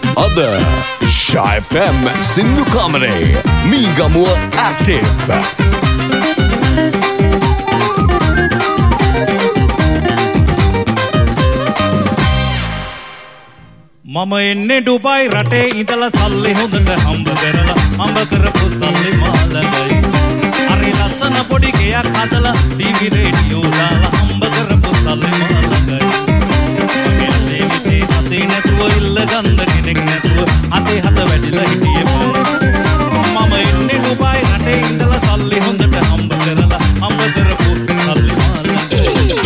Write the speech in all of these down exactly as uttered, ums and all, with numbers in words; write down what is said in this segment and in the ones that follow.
Other Shy F M Sindhu Kamare Meegamuwa Active. මම එන්නේ Dubai රටේ ඉඳලා සල්ලි හොඳට හම්බ කරලා හම්බ කරපු සල්ලි මාළඟයි හරි ලස්සන පොඩි ගෙයක් හදලා ටීවී රේඩියෝ දාලා හම්බ කරපු සල්ලි මාළඟයි මගේ අතේ මිටේ අතේ නැතුව ඉල්ල ගන්න කෙනෙක් නැතුව අතේ හත වැටිලා හිටියේ මම එන්නේ ඩුබයි රටේ ඉඳලා සල්ලි හොඳට හම්බ කරලා හම්බ කරපු සල්ලි මාළඟයි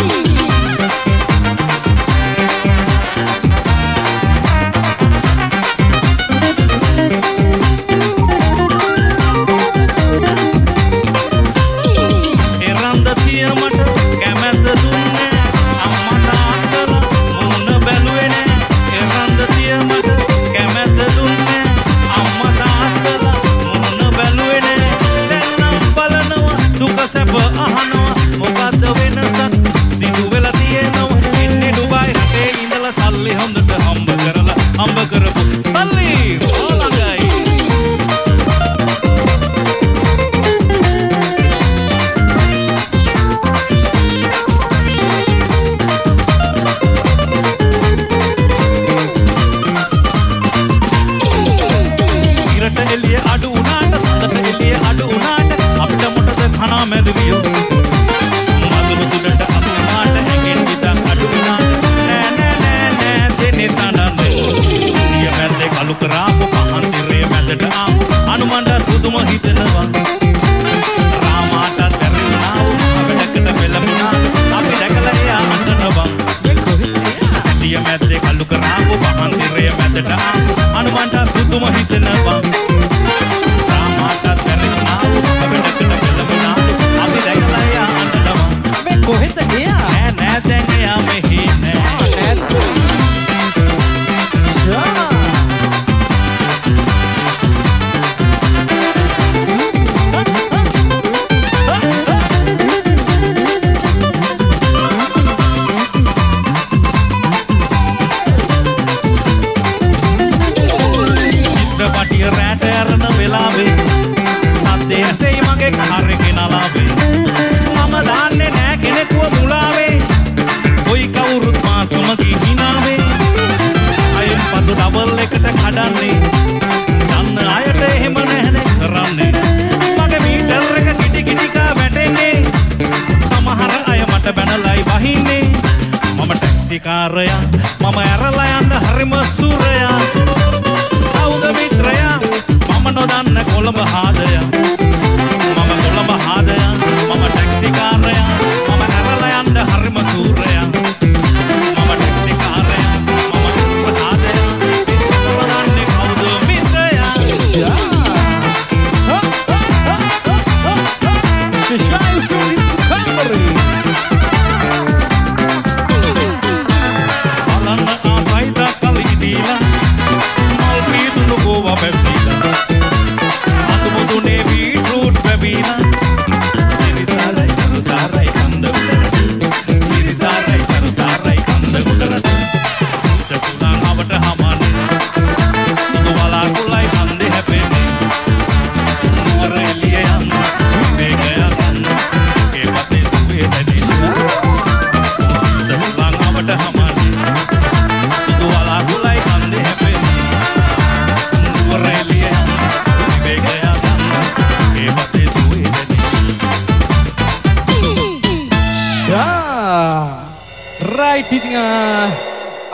මම ඇරලා යන්න හරිම සූරයා කවුද මිත්‍රයා මම නොදන්න කොළඹ හාදයා මම කොළඹ හාදයා මම ටැක්සි කාරයා මම ඇරලා යන්න හරිම සූරයා මම ටැක්සි කාරයා මම කොළඹ හාදයා නොදන්න කවුද මිත්‍රයා Right di tengah